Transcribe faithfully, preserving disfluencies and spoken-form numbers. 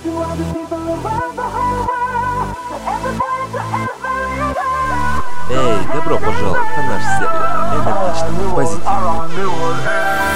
Эй, добро пожаловать на наш сервер энергичного, позитивного.